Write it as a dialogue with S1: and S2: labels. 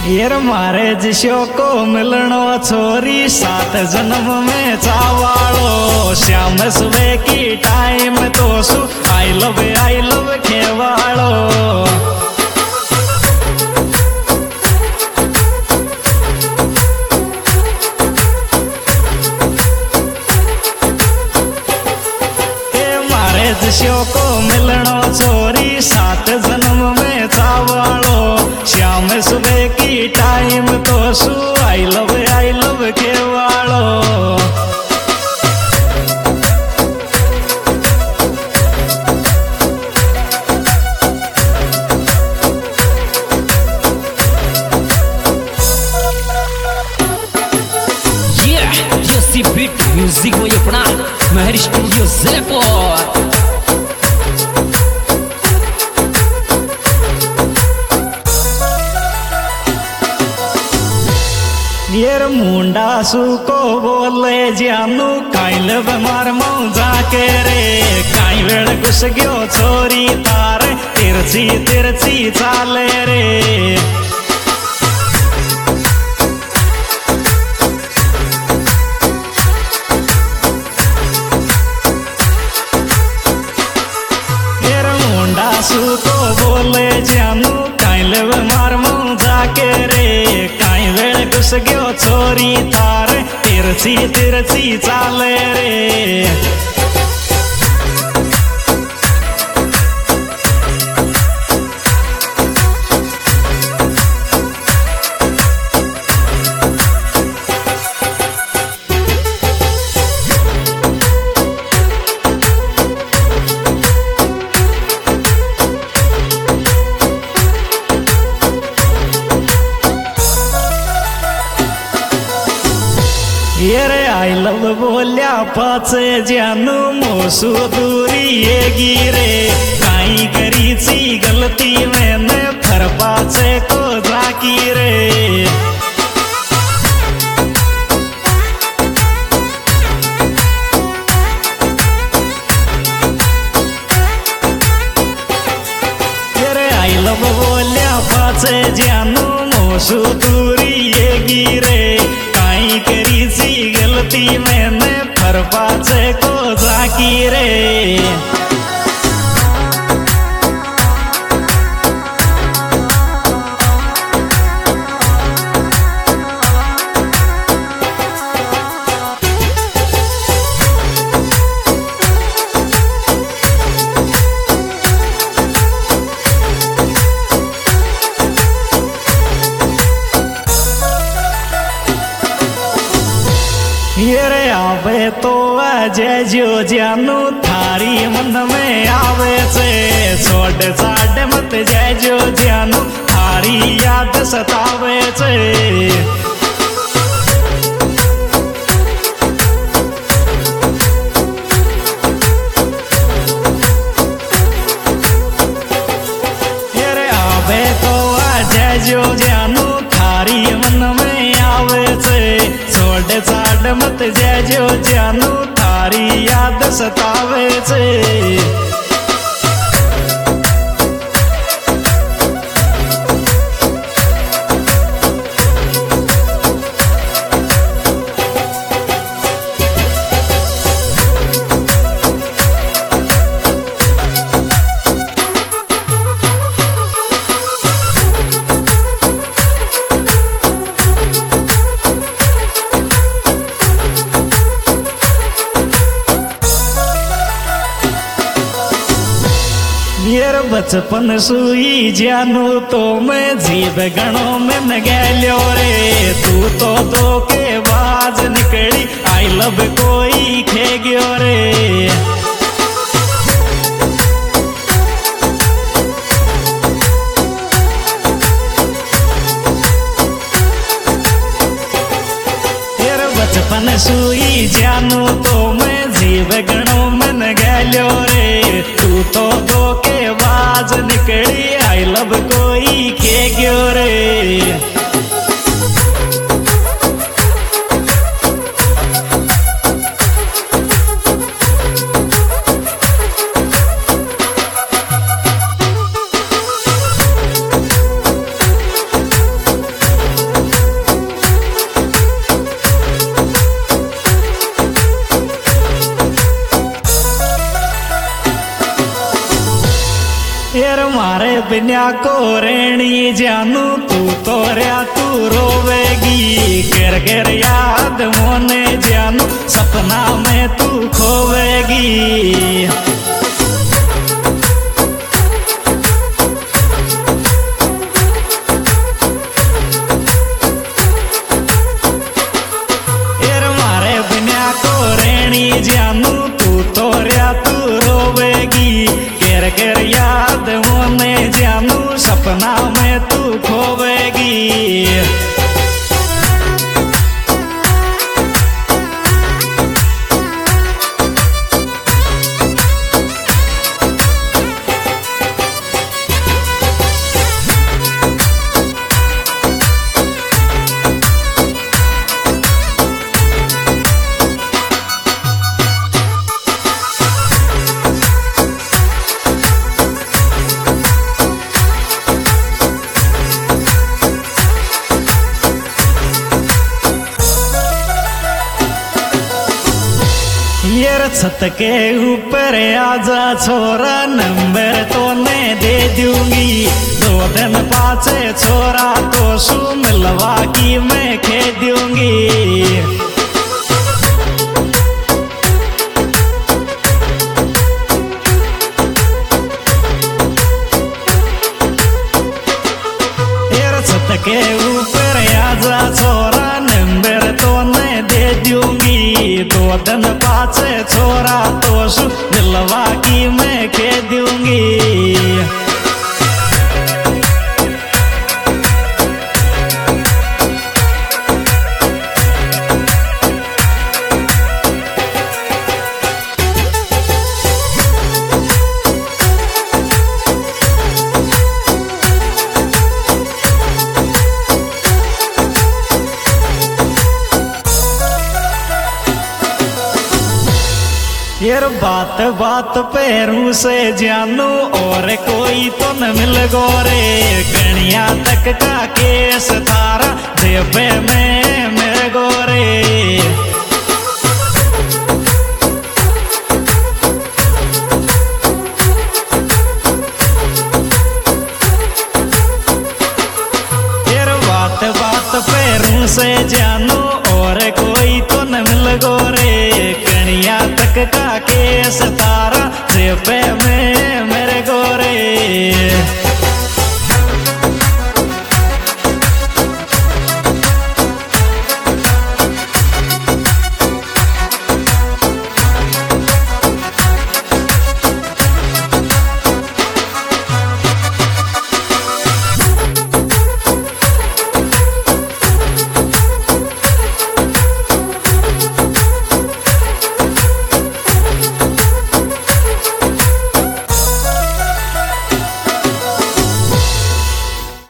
S1: यार मारे जिसो को मिलनो छोरी 7 जन्म में चावालो श्याम सुबह की टाइम तो सु आई लव खेवालो। मारे जिसो को मिलनो छोरी 7 जन्म में चावालो श्याम सुबह की टाइम तो सु आई लव खेवालो।
S2: बीट म्यूजिक में अपना महर स्टूडियो जयपुर।
S1: यार मुंडा सु को बोले जानू काइल बेमार मऊ जाके रे काई वेड़ घुस गयो छोरी तार तिरछी तिरछी चाले रे। सु को बोले जानू काइल बेमार मऊ जाके रे काई वेड़ घुस गयो छोरी तार तिरछी तिरछी चाले रे। यारे आई लव बोलिया पाचे जानू मोसू दूरी ये गिरे काई करी सी गलती मैंने फर पाचे को जाकी रे। यारे आई लव बोलिया पाचे जानू मोसू दूरी ये गिरे काई करी सी गलती मैंने फर पाचे को जाकी रे। यारे आवे तो जय जो जानू थारी मन में आवे से छोड़ साढ़े मत जय जो जानू थारी याद सतावे से। यारे आवे तो जय जो जानू थारी मन में आवे से छोड़ साढ़ मत जय जो जानू थारी याद सतावे से। यार बचपन सुई जानू तो मैं जीव गणों में न गैल्यो रे तू तो दो के बाज निकली आई लव कोई खे गयो रे। यार बचपन सुई जानू तो मैं जीव गणों में न गैल्यो रे तू तो दो के बाज निकली आई लव कोई खे गयो रे। बिना को रेणी जानू तू तो रया तू रोवेगी गिर गिर याद मोने जानू सपना में तू खोवेगी। जानू तू तो रया तू रोवेगी केर केर याद मोने जानू सपना में तू खोवेगी। यार छत के ऊपर आजा छोरा नंबर तो मैं दे दूंगी 2 दिन पाचे छोरा तो सु मिलवा की मैं खे दूंगी। यार छत के ऊपर आजा छोरा नंबर तो मैं दे दूंगी 2 दिन पाचे छोरा तो सु दिलवा की मैं के दूंगी। यार बात बात पैरू से जानू और कोई तो न मिल गोरे कणिया तक का केस तारा जेबे में मेरे गोरे। यार बात बात पैरू से जानू और कोई तो न मिल गोरे कणिया तक का केस तारा जेबे में